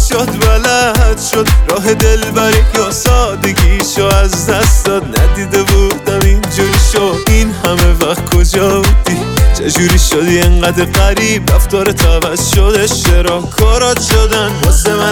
شد بلد شد راه دلبری یا سادگیشو از دست داد. ندیده بودم اینجوری شد این همه وقت کجا بودی؟ چجوری شدی انقدر غریب؟ رفتارت عوض شده، چرا کارات شدن واسه من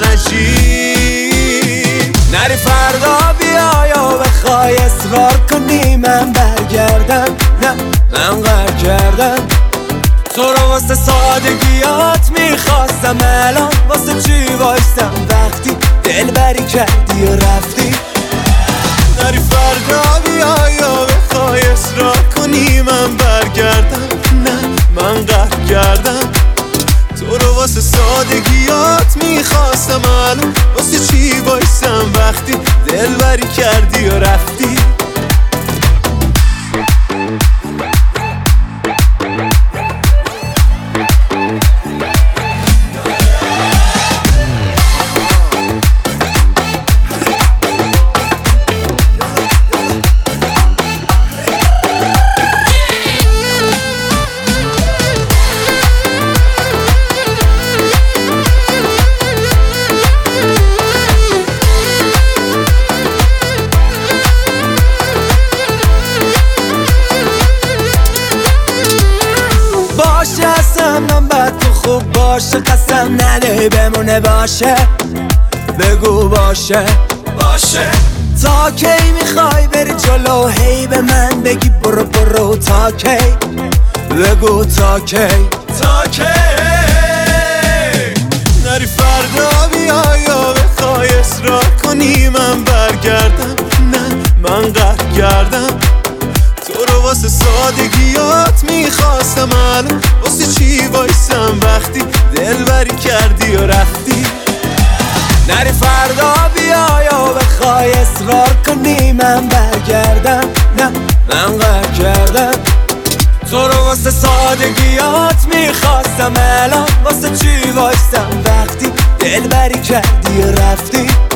عجیب؟ نری فردا بیا یا بخوای اصرار کنی من برگردم، نه من قهر کردم تو رو واسه سادگیات میخواستم، الان واسه چی وایستم وقتی دلبری کردی و رفتی؟ نری فردا بیا یا بخوای اصرار کنی من برگردم، نه من قهر کردم تو رو واسه سادگیات میخواستم، الان واسه چی وایستم وقتی دلبری کردی و رفتی؟ من بد تو خوب باشه قسم نده بمونه باشه، بگو باشه باشه. تا کی میخوای بری جلو هی به من بگی برو برو؟ تا کی بگو تا کی تا کی؟ نری فردا بیا یا بخوای اصرار کنی من برگردم، نه من قهر کردم تو رو واسه سادگیات میخواستم، الان واسه چی وایستم وقتی دلبری کردی و رفتی؟ نری فردا بیا یا بخوای اصرار کنی من برگردم، نه من قهر کردم تو رو واسه سادگیات میخواستم، الان واسه چی وایستم وقتی دلبری کردی و رفتی؟